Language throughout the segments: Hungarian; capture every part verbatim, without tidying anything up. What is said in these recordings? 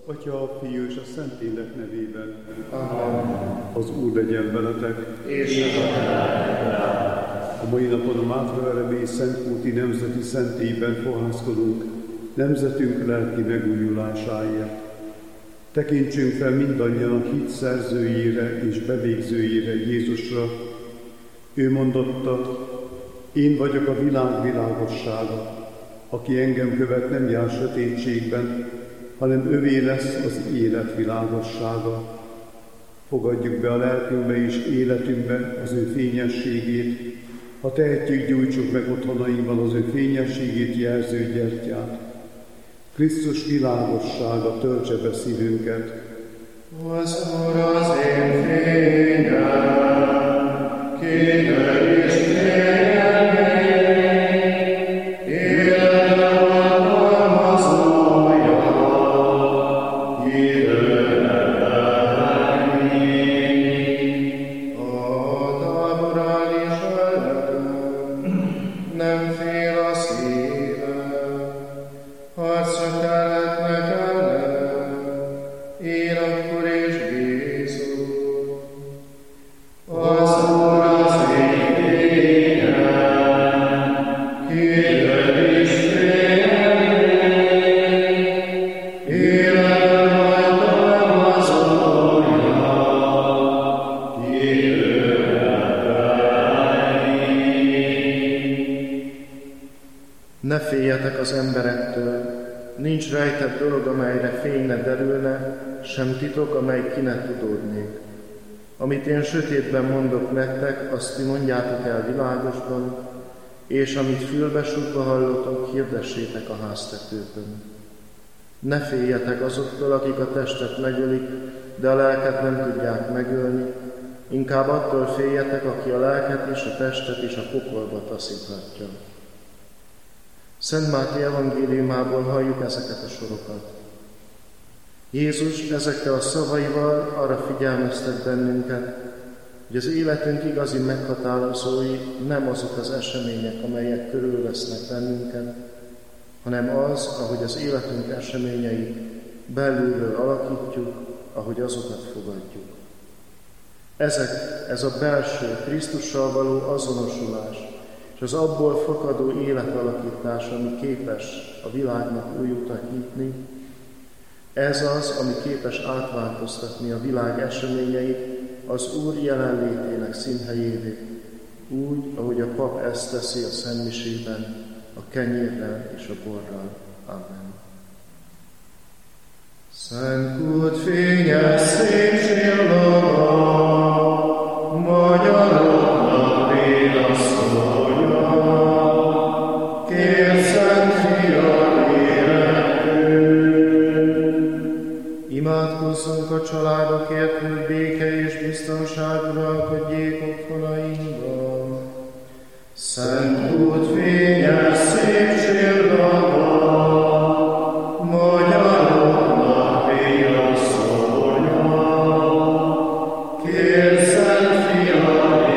Atya, a Fiú és a Szentlélek nevében. Amen. Az Úr legyen veletek. És a mai napon a Mátra Remény Szentkúti Nemzeti Szentélyben fohászkodunk nemzetünk lelki megújulásáért. Tekintsünk fel mindannyian a hit szerzőjére és bevégzőjére, Jézusra. Ő mondotta: én vagyok a világ világossága, aki engem követ, nem jár sötétségben, hanem övé lesz az élet világossága. Fogadjuk be a lelkünkbe és életünkbe az ő fényességét, ha tehetjük, gyújtsuk meg otthonainkban az ő fényességét jelző gyertyát. Krisztus világossága töltse be szívünket. Az Úr az én fényem, kiderül és Ne féljetek az emberektől, nincs rejtett dolog, amelyre fény ne derülne, sem titok, amely ki ne tudódnék. Amit én sötétben mondok nektek, azt ti mondjátok el világosban, és amit fülbesúgva hallotok, hirdessétek a háztetőkön. Ne féljetek azoktól, akik a testet megölik, de a lelket nem tudják megölni, inkább attól féljetek, aki a lelket és a testet is a pokolba taszíthatja. Szent Máté evangéliumából halljuk ezeket a sorokat. Jézus ezekkel a szavaival arra figyelmeztet bennünket, hogy az életünk igazi meghatározói nem azok az események, amelyek körülvesznek bennünket, hanem az, ahogy az életünk eseményeit belülről alakítjuk, ahogy azokat fogadjuk. Ezek, ez a belső, Krisztussal való azonosulás, és az abból fakadó életalakítás, ami képes a világnak új utat nyitni, ez az, ami képes átváltoztatni a világ eseményeit az Úr jelenlétének színhelyévé, úgy, ahogy a pap ezt teszi a szentmisében, a kenyérrel és a borral. Amen. Szent Kút fényes szép csillaga, magyaroknak vélaszolja, kér Szent Fiad életünk. Imádkozzunk a családokért, hogy béke és biztonság uralkodjék otthonainkban. Szent Kút fényes szép csillaga, magyaroknak vélaszolja, kér Szent Fiad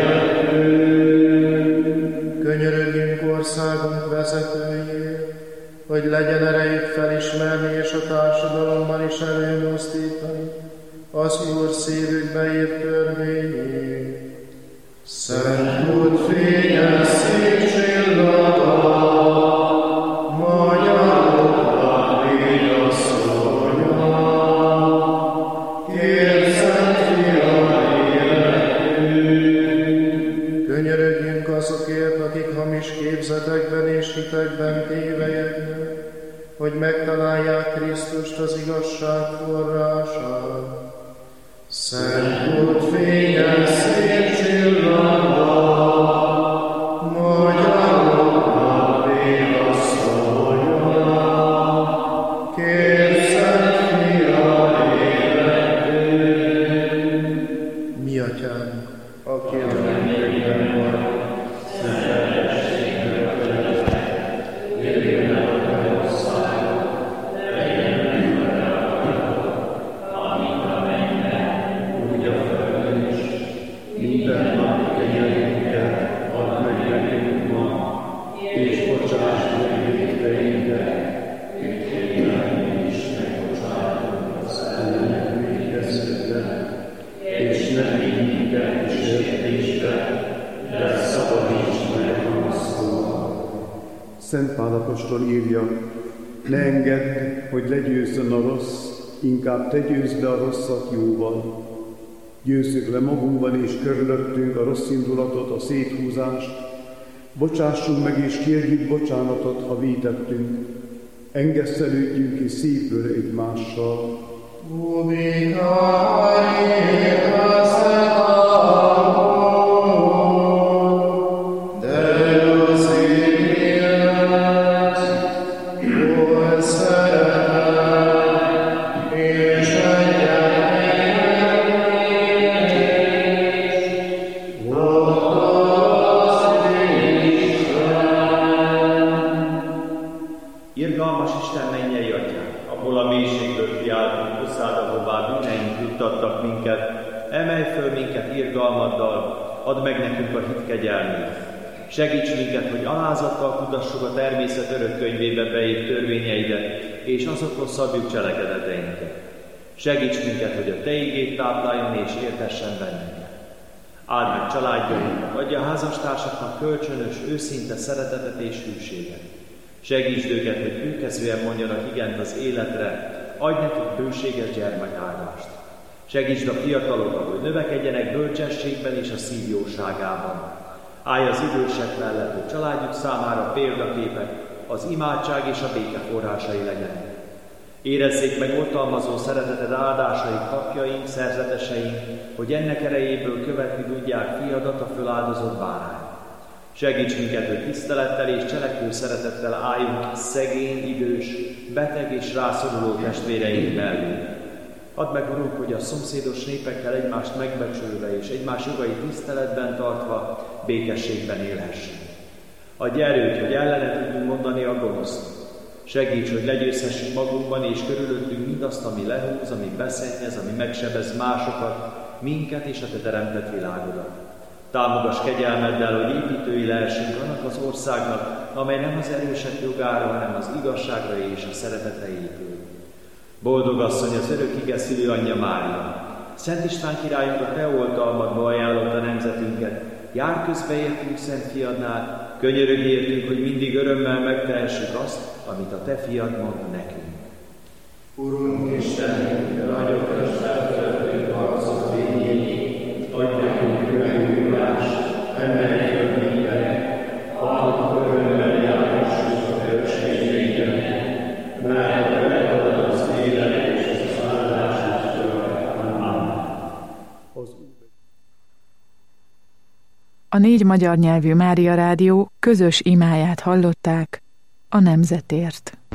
életünk. Könyörögjünk országunk vezetőjéért, hogy legyen erejük felismerni és a társadalomban is előmozdítani az Úr szívükbe írt törvényét. Szent Kút fényes szép csillaga, magyaroknak vélaszolja, kér Szent Fiad életünk. Könyörögjünk azokért, akik hamis képzetekben és hitekben tévejednek, hogy megtalálják Krisztust, az igazság forrását. Szent Kút fényes szép csillaga, magyaroknak vélaszolja, kér Szent Fiad életünk. Mi Atyánk, aki a mennyekben vagy, szenteltességgel veled, jöjjön el a te országod, legyen meg a te akaratod, amint a mennyben, úgy a földön is. Minden nap kenyerünket add meg nekünk ma, és bocsáss meg vétkeinket, vétképpen mi is megbocsátunk Szent Pál apostol írja, ne engedd, hogy legyőzzön a rossz, inkább te győzd le a rosszat jóval. Győzzük le magunkban és körülöttünk a rossz indulatot, a széthúzást, bocsássunk meg és kérjük bocsánatot, ha vétettünk. Engesztelődjünk ki szívből egymással. Irgalmas Isten mennyei Atyánk, abból a mélységből kiáltunk hozzád, ahová bűneink juttattak minket, emelj föl minket irgalmaddal, add meg nekünk a hit kegyelmét. Segíts minket, hogy alázattal kutassuk a természet örök könyvébe beírt törvényeidet, és azokról szabjuk cselekedeteinket. Segíts minket, hogy a te igét tápláljon és értessen bennünket. Áld meg családjainkat, adja a házastársaknak kölcsönös, őszinte szeretetet és hűséget. Segítsd őket, hogy bűnkezően mondjanak igent az életre, adj nekik bőséges gyermekáldást. Segítsd a fiatalokat, hogy növekedjenek bölcsességben és a szív jóságában. Állj az idősek mellett, hogy családjuk számára példaképek, az imádság és a béke forrásai legyenek. Érezzék meg oltalmazó szereteted áldásait papjaink, szerzeteseink, hogy ennek erejéből követni tudják fiadat, a föláldozott bárány. Segíts minket, hogy tisztelettel és cselekvő szeretettel álljunk szegény, idős, beteg és rászoruló testvéreink mellé. Add meg, Urunk, hogy a szomszédos népekkel egymást megbecsülve és egymás jogai tiszteletben tartva békességben élhessünk. Adj erőt, hogy ellene tudjunk mondani a gonoszt. Segíts, hogy legyőzhessünk magunkban és körülöttünk mindazt, ami lehúz, ami beszennyez, ami megsebez másokat, minket és a te teremtett világodat. Támogass kegyelmeddel, hogy építői lehessünk annak az országnak, amely nem az erősek jogára, hanem az igazságra és a szeretetre épül. Boldog asszony, az örök ige szülő anyja Mária! Szent István királyunk a te oltalmadba ajánlotta nemzetünket, jár közbe értünk Szent fiadnál, könyörögj értünk, hogy mindig örömmel megtehessük azt, amit a te fiad mond nekünk. Urunk Istenünk, nagyokat feltöltünk harcot végéig, adj nekünk megújulást, emelj föl minket, halk örömmel járhassuk a bölcsségeidet, mert te megadod az élet és az áldást tőle. Amen. A négy magyar nyelvű Mária Rádió közös imáját hallották a nemzetért.